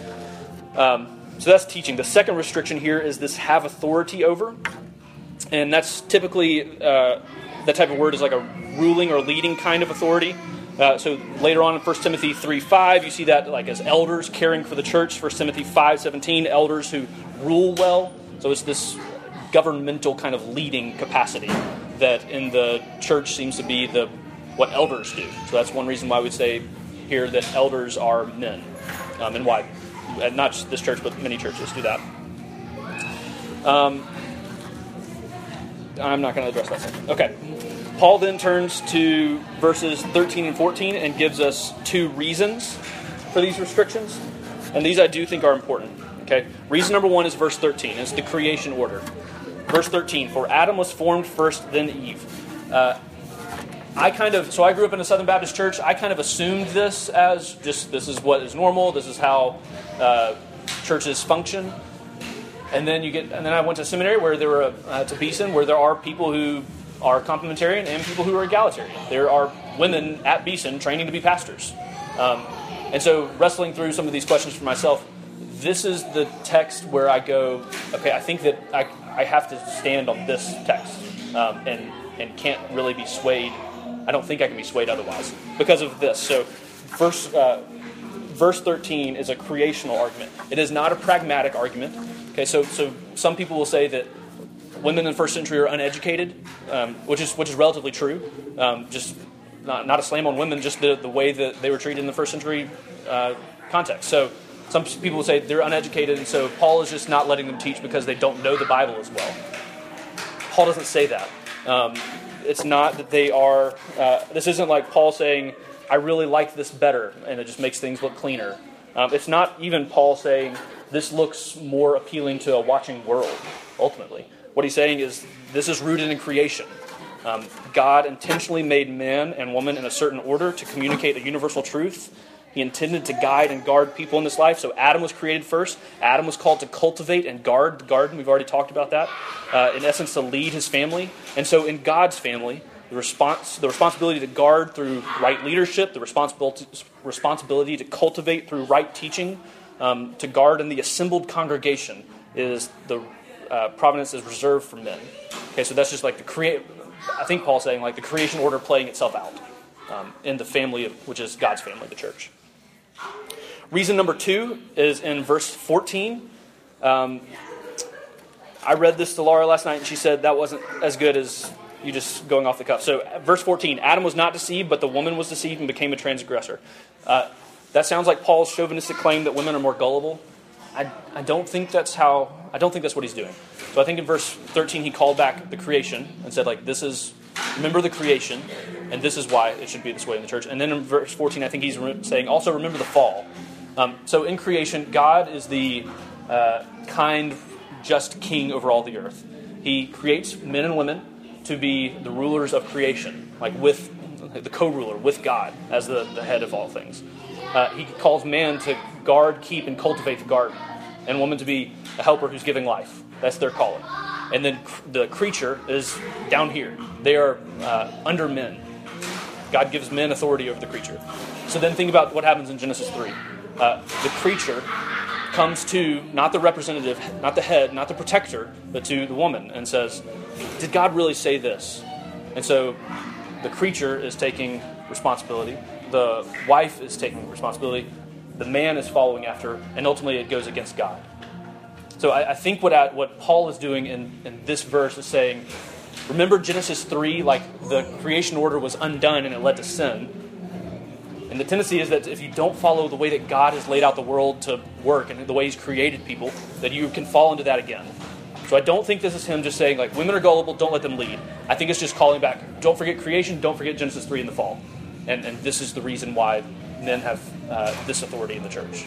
So that's teaching. The second restriction here is this have authority over. And that's typically, that type of word is like a ruling or leading kind of authority. So later on in 1 Timothy 3:5, you see that like as elders caring for the church. 1 Timothy 5:17, elders who rule well. So it's this governmental kind of leading capacity that in the church seems to be what elders do. So that's one reason why we say here that elders are men. And why, not just this church, but many churches do that. I'm not going to address that. Okay. Paul then turns to verses 13 and 14 and gives us two reasons for these restrictions. And these I do think are important. Okay. Reason number one is verse 13. It's the creation order. Verse 13, for Adam was formed first, then Eve. I grew up in a Southern Baptist church. I kind of assumed this as just this is what is normal. This is how churches function. And then I went to seminary where there were to Beeson, where there are people who are complementarian and people who are egalitarian. There are women at Beeson training to be pastors. And so wrestling through some of these questions for myself, this is the text where I go, okay, I think that I have to stand on this text and can't really be swayed. I don't think I can be swayed otherwise because of this. So verse 13 is a creational argument. It is not a pragmatic argument. Okay, so some people will say that women in the first century are uneducated, which is relatively true. Just not a slam on women, just the way that they were treated in the first century context. So some people will say they're uneducated, and so Paul is just not letting them teach because they don't know the Bible as well. Paul doesn't say that. It's not that they are... this isn't like Paul saying, I really like this better, and it just makes things look cleaner. It's not even Paul saying, this looks more appealing to a watching world, ultimately. What he's saying is, this is rooted in creation. God intentionally made man and woman in a certain order to communicate a universal truth. He intended to guide and guard people in this life. So Adam was created first. Adam was called to cultivate and guard the garden. We've already talked about that. In essence, to lead his family. And so in God's family, the responsibility to guard through right leadership, the responsibility to cultivate through right teaching, to guard in the assembled congregation is the providence is reserved for men. Okay, so that's just like I think Paul's saying like the creation order playing itself out in the family, which is God's family, the church. Reason number 2 is in verse 14. I read this to Laura last night, and she said that wasn't as good as you just going off the cuff. So verse 14, Adam was not deceived, but the woman was deceived and became a transgressor. That sounds like Paul's chauvinistic claim that women are more gullible. I don't think that's what he's doing. So I think in verse 13 he called back the creation and said, like, remember the creation, and this is why it should be this way in the church. And then in verse 14 I think he's saying, also remember the fall. So in creation, God is the kind, just king over all the earth. He creates men and women to be the rulers of creation, like with the co-ruler, with God as the head of all things. He calls man to guard, keep, and cultivate the garden, and woman to be a helper who's giving life. That's their calling. And then the creature is down here. They are under men. God gives men authority over the creature. So then think about what happens in Genesis 3. The creature comes to not the representative, not the head, not the protector, but to the woman and says, did God really say this? And so the creature is taking responsibility. The wife is taking responsibility. The man is following after, and ultimately it goes against God. So I think what Paul is doing in this verse is saying, remember Genesis 3, like the creation order was undone and it led to sin. And the tendency is that if you don't follow the way that God has laid out the world to work and the way He's created people, that you can fall into that again. So I don't think this is him just saying, like, women are gullible, don't let them lead. I think it's just calling back, don't forget creation, don't forget Genesis 3 in the fall. And this is the reason why men have this authority in the church.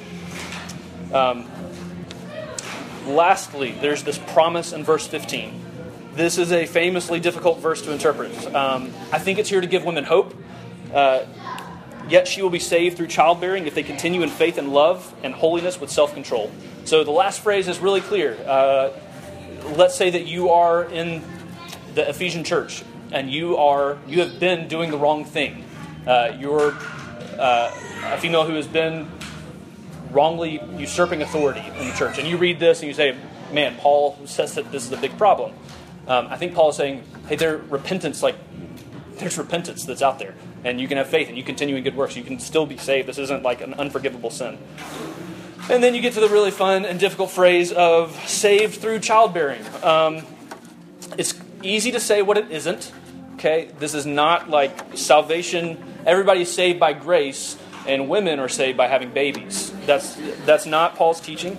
Lastly, there's this promise in verse 15. This is a famously difficult verse to interpret. I think it's here to give women hope. Yet she will be saved through childbearing if they continue in faith and love and holiness with self-control. So the last phrase is really clear. Let's say that you are in the Ephesian church and you have been doing the wrong thing. You're a female who has been wrongly usurping authority in the church. And you read this and you say, man, Paul says that this is a big problem. I think Paul is saying, hey, there's repentance that's out there. And you can have faith and you continue in good works. You can still be saved. This isn't like an unforgivable sin. And then you get to the really fun and difficult phrase of saved through childbearing. It's easy to say what it isn't. Okay, this is not like salvation. Everybody's saved by grace, and women are saved by having babies. That's not Paul's teaching.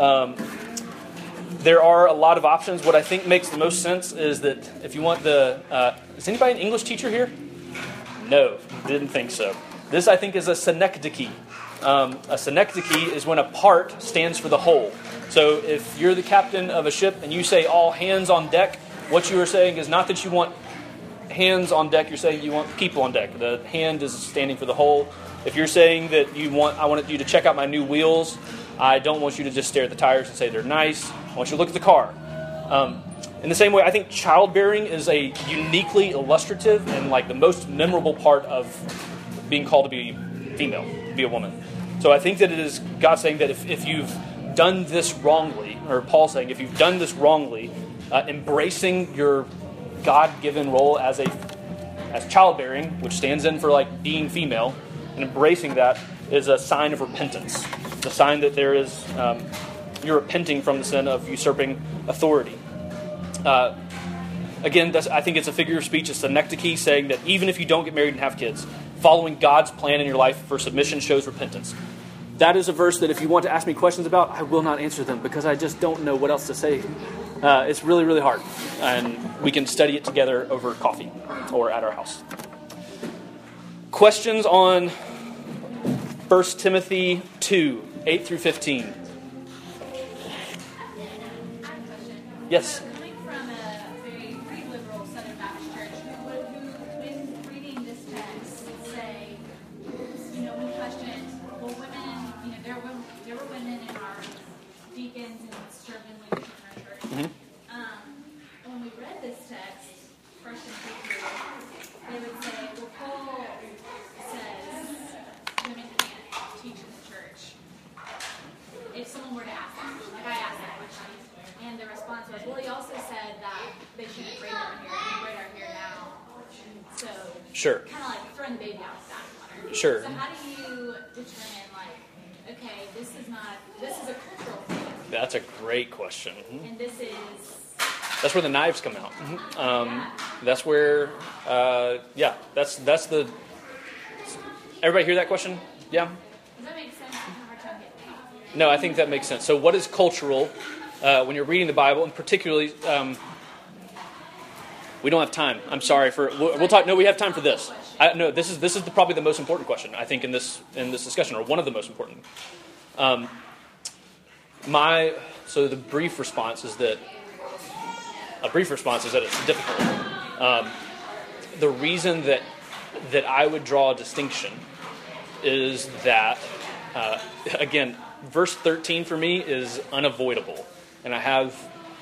There are a lot of options. What I think makes the most sense is that if you want is anybody an English teacher here? No, didn't think so. This, I think, is a synecdoche. A synecdoche is when a part stands for the whole. So if you're the captain of a ship and you say all hands on deck, what you are saying is not that you want hands on deck, you're saying you want people on deck. The hand is standing for the whole. If you're saying that I wanted you to check out my new wheels, I don't want you to just stare at the tires and say they're nice. I want you to look at the car. In the same way, I think childbearing is a uniquely illustrative and like the most memorable part of being called to be female, to be a woman. So I think that it is God saying that if you've done this wrongly, or Paul saying if you've done this wrongly, embracing your God-given role as childbearing, which stands in for like being female, and embracing that is a sign of repentance. It's a sign that there is you're repenting from the sin of usurping authority. Again, I think it's a figure of speech, a synecdoche, saying that even if you don't get married and have kids, following God's plan in your life for submission shows repentance. That is a verse that if you want to ask me questions about, I will not answer them because I just don't know what else to say. It's really, really hard. And we can study it together over coffee or at our house. Questions on 1 Timothy 2, 8 through 15. Yes? When we read this text, first and foremost, they would say, well, Paul says women can't teach in the church. If someone were to ask them, like I asked that question, and the response was, well, he also Sure. kind of like throwing the baby out with bathwater. Sure. So how do you determine, like, okay, this is a cultural thing, That's a great question. and this is, That's where the knives come out. Yeah. That's where, that's the. Everybody hear that question? Yeah. does that make sense? I have a hard time getting it. No, I think that makes sense. So, what is cultural when you're reading the Bible, and particularly, we don't have time. I'm sorry for. We'll talk. No, we have time for this. No, this is probably the most important question I think in this discussion, or one of the most important. So the brief response is that it's difficult. The reason that I would draw a distinction is that, again, verse 13 for me is unavoidable. And I have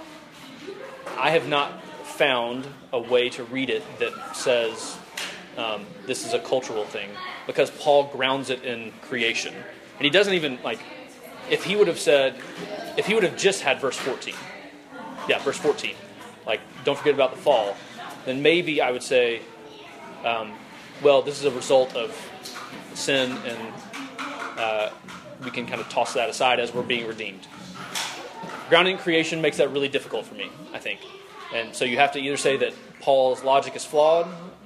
not found a way to read it that says this is a cultural thing, because Paul grounds it in creation. And he doesn't even, like, if he would have just had verse 14, verse 14, like, don't forget about the fall, then maybe I would say, well, this is a result of sin, and we can kind of toss that aside as we're being redeemed. Grounding in creation makes that really difficult for me, I think. And so you have to either say that Paul's logic is flawed,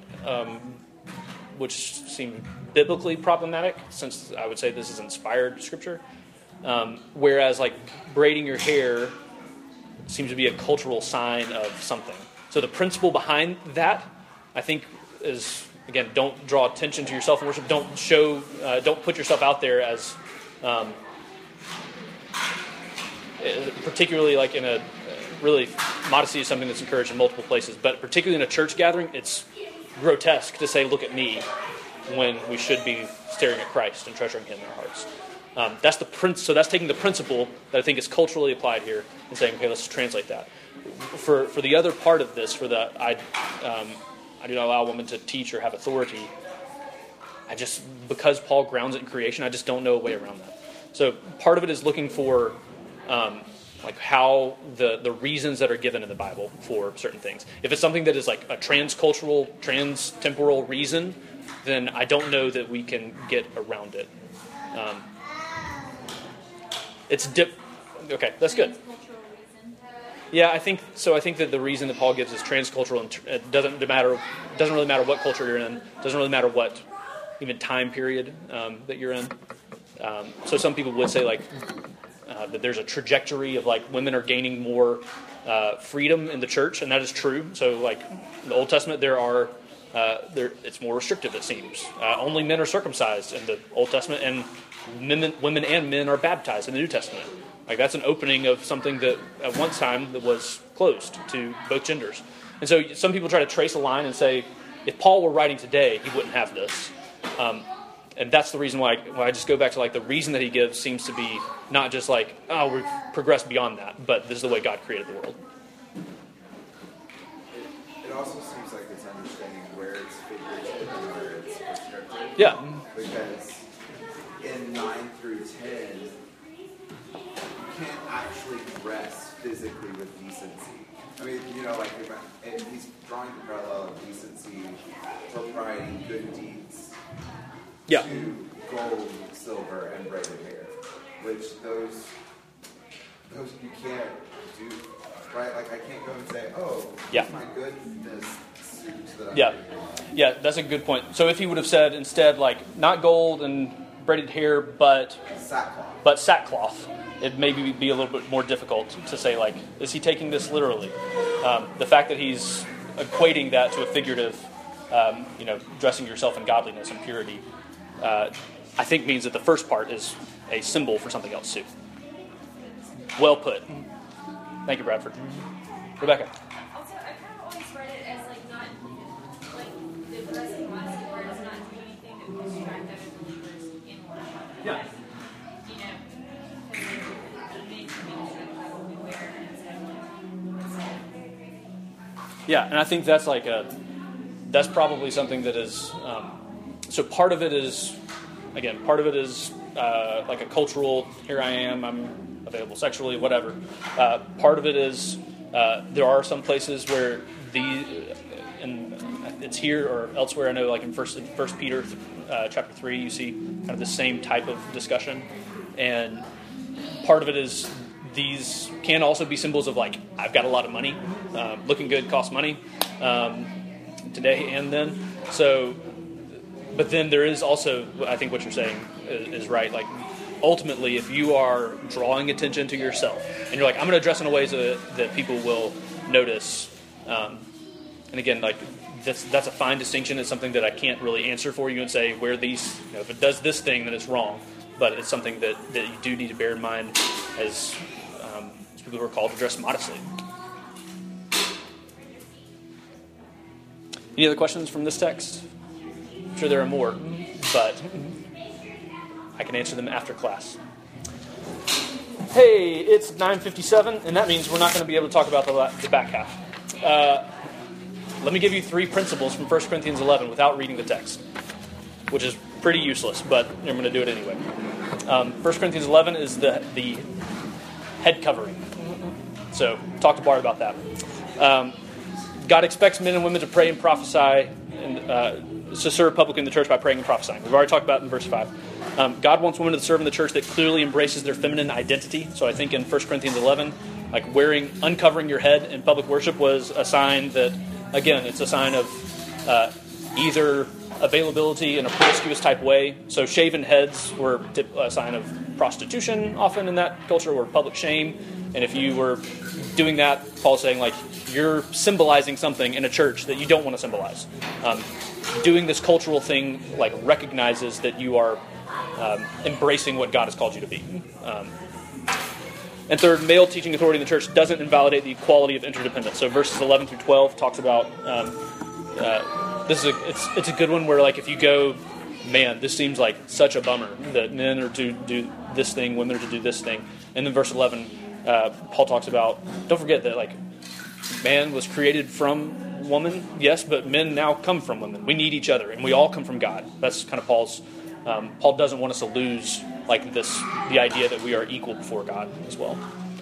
which seems biblically problematic, since I would say this is inspired scripture, whereas like braiding your hair seems to be a cultural sign of something. So the principle behind that, I think, is, again, don't draw attention to yourself in worship. Don't put yourself out there as, particularly like in a, really, modesty is something that's encouraged in multiple places, but particularly in a church gathering, it's grotesque to say, look at me, when we should be staring at Christ and treasuring him in our hearts. So that's taking the principle that I think is culturally applied here and saying, okay, let's translate that. For the other part of this, I do not allow a woman to teach or have authority, because Paul grounds it in creation, I just don't know a way around that. So part of it is looking for like how the reasons that are given in the Bible for certain things. If it's something that is like a transcultural, trans-temporal reason, then I don't know that we can get around it. Okay, that's good. Cultural reason. Yeah, I think so. I think that the reason that Paul gives is transcultural, and it doesn't really matter what culture you're in. It doesn't really matter what even time period that you're in. So some people would say like that there's a trajectory of like women are gaining more freedom in the church, and that is true. So like in the Old Testament, it's more restrictive. It seems only men are circumcised in the Old Testament, and women and men are baptized in the New Testament. Like that's an opening of something that at one time that was closed to both genders. And so some people try to trace a line and say, if Paul were writing today, he wouldn't have this. And that's the reason why I just go back to like the reason that he gives seems to be not just like, oh, we've progressed beyond that, but this is the way God created the world. It also seems like it's understanding where it's figurative and where it's prescriptive. Yeah. Because in 9 through 10, you can't actually dress physically with decency. I mean, like and he's drawing the parallel of decency, propriety, good deeds, to gold, silver, and braided hair, which those you can't do, right? Like I can't go and say, oh, here's my goodness suit that I'm wearing. Yeah, that's a good point. So if he would have said instead, like, not gold and braided hair, but sackcloth, it maybe be a little bit more difficult to say, like, is he taking this literally? The fact that he's equating that to a figurative, dressing yourself in godliness and purity, I think means that the first part is a symbol for something else too. Well put. Thank you, Bradford. Rebecca. Also, I kind of always read it as like not like the dressing class where it's not doing anything that would distract other believers in worship. Yeah. Because it makes me sure that I will be aware instead of Yeah, and I think that's like that's probably something that is. So part of it is like a cultural. Here I am. I'm available sexually, whatever. Part of it is there are some places where it's here or elsewhere. I know, like in First Peter chapter 3, you see kind of the same type of discussion, and part of it is these can also be symbols of like, I've got a lot of money, looking good costs money, today and then. So, but then there is also, I think what you're saying is right. Like, ultimately, if you are drawing attention to yourself, and you're like, I'm going to dress in a way so that people will notice, and again, like, that's a fine distinction. It's something that I can't really answer for you and say where these, if it does this thing, then it's wrong. But it's something that you do need to bear in mind as people who are called to dress modestly. Any other questions from this text? I'm sure there are more, but I can answer them after class. Hey, it's 9:57, and that means we're not going to be able to talk about the back half. Let me give you 3 principles from 1 Corinthians 11 without reading the text, which is pretty useless, but I'm going to do it anyway. 1 Corinthians 11 is the head covering. So talk to Bart about that. God expects men and women to pray and prophesy, and to serve publicly in the church by praying and prophesying. We've already talked about it in verse 5. God wants women to serve in the church that clearly embraces their feminine identity. So I think in 1 Corinthians 11, like uncovering your head in public worship was a sign that, again, it's a sign of either availability in a promiscuous type way. So shaven heads were a sign of prostitution often in that culture, or public shame. And if you were doing that, Paul's saying, like, you're symbolizing something in a church that you don't want to symbolize. Doing this cultural thing, like, recognizes that you are embracing what God has called you to be. And third, male teaching authority in the church doesn't invalidate the equality of interdependence. So verses 11 through 12 talks about it's a good one where, like, if you go, man, this seems like such a bummer that men are to do this thing, women are to do this thing. And then verse 11, Paul talks about, don't forget that, like, man was created from woman, yes, but men now come from women. We need each other, and we all come from God. That's kind of Paul's. Paul doesn't want us to lose, like, the idea that we are equal before God as well.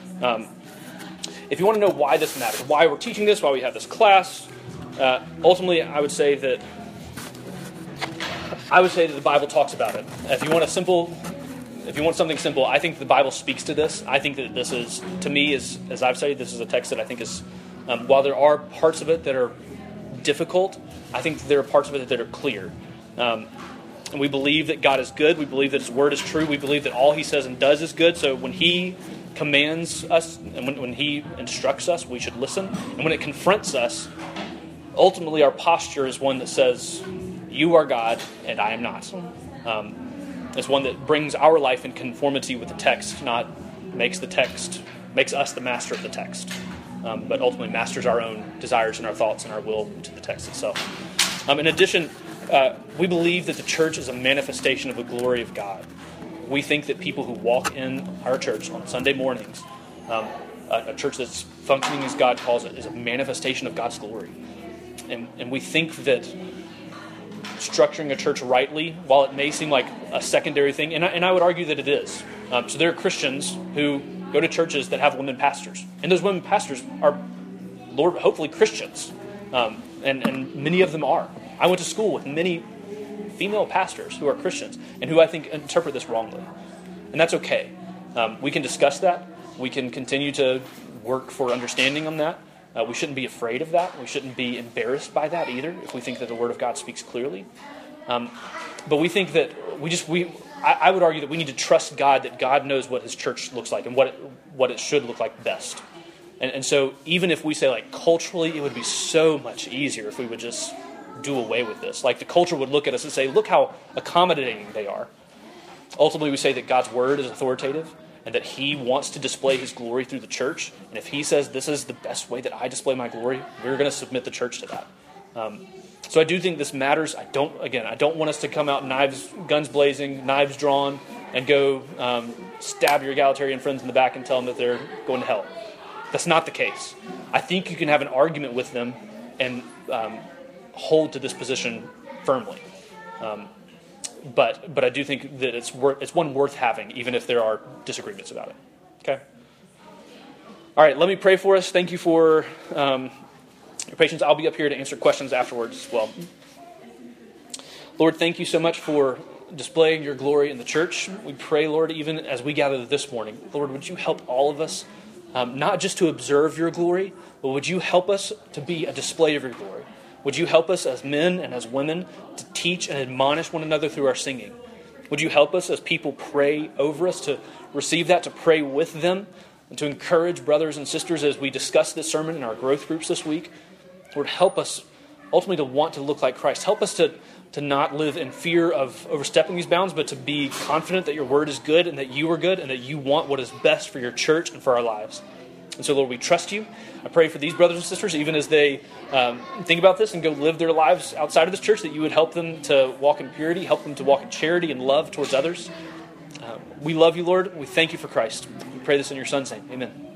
If you want to know why this matters, why we're teaching this, why we have this class, ultimately, I would say that the Bible talks about it. If you want something simple, I think the Bible speaks to this. I think that this is, to me, as I've said, this is a text that I think is, while there are parts of it that are difficult, I think there are parts of it that are clear. And we believe that God is good. We believe that His Word is true. We believe that all He says and does is good. So when He commands us and when He instructs us, we should listen. And when it confronts us, ultimately our posture is one that says, you are God and I am not. It's one that brings our life in conformity with the text, not makes us the master of the text, but ultimately masters our own desires and our thoughts and our will to the text itself. In addition, we believe that the church is a manifestation of the glory of God. We think that people who walk in our church on Sunday mornings, a church that's functioning as God calls it, is a manifestation of God's glory. And we think that structuring a church rightly, while it may seem like a secondary thing, and I would argue that it is. So there are Christians who go to churches that have women pastors. And those women pastors are, hopefully Christians. And many of them are. I went to school with many female pastors who are Christians and who I think interpret this wrongly. And that's okay. We can discuss that. We can continue to work for understanding on that. We shouldn't be afraid of that. We shouldn't be embarrassed by that either if we think that the Word of God speaks clearly. But we think that I would argue that we need to trust God, that God knows what His church looks like and what it should look like best. And so even if we say, like, culturally, it would be so much easier if we would just do away with this. Like, the culture would look at us and say, look how accommodating they are. Ultimately, we say that God's Word is authoritative and that He wants to display His glory through the church. And if He says this is the best way that I display my glory, we're going to submit the church to that. So I do think this matters. I don't want us to come out guns blazing, knives drawn, and go stab your egalitarian friends in the back and tell them that they're going to hell. That's not the case. I think you can have an argument with them and hold to this position firmly. But I do think that it's one worth having, even if there are disagreements about it. Okay? All right, let me pray for us. Thank you for Your patience, I'll be up here to answer questions afterwards as well. Lord, thank you so much for displaying your glory in the church. We pray, Lord, even as we gather this morning, Lord, would you help all of us, not just to observe your glory, but would you help us to be a display of your glory? Would you help us as men and as women to teach and admonish one another through our singing? Would you help us as people pray over us to receive that, to pray with them, and to encourage brothers and sisters as we discuss this sermon in our growth groups this week? Lord, help us ultimately to want to look like Christ. Help us to not live in fear of overstepping these bounds, but to be confident that your word is good and that you are good and that you want what is best for your church and for our lives. And so, Lord, we trust you. I pray for these brothers and sisters, even as they think about this and go live their lives outside of this church, that you would help them to walk in purity, help them to walk in charity and love towards others. We love you, Lord. We thank you for Christ. We pray this in your Son's name. Amen.